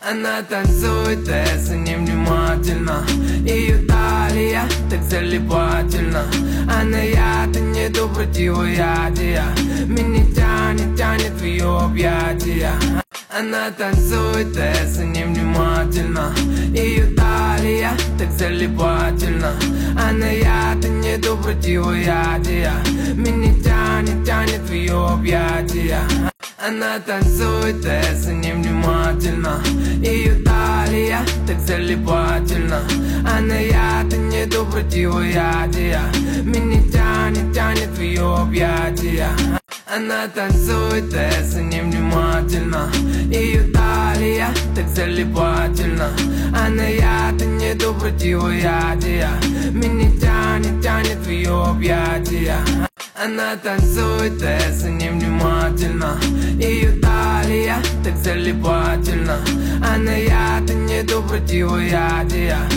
Она танцует, я за ним внимательно. Ее талия так залипательна. Она яд и нету противоядия. Меня тянет в ее объятия. Она танцует, я за ним внимательно. Ее талия так залипательна. Она яд и нету противоядия. Меня тянет в ее объятия. Она танцует, я за ним внимательно. Ее талия так залипательна. Она яд и нету противоядия. Меня тянет в ее объятия. Она танцует, я за ним внимательно. Ее талия так залипательна. Она яд и нету противоядия. Меня тянет в ее объятия. Она танцует, я за ним внимательно. Ее талия так залипательна. Она яд и нету противоядия.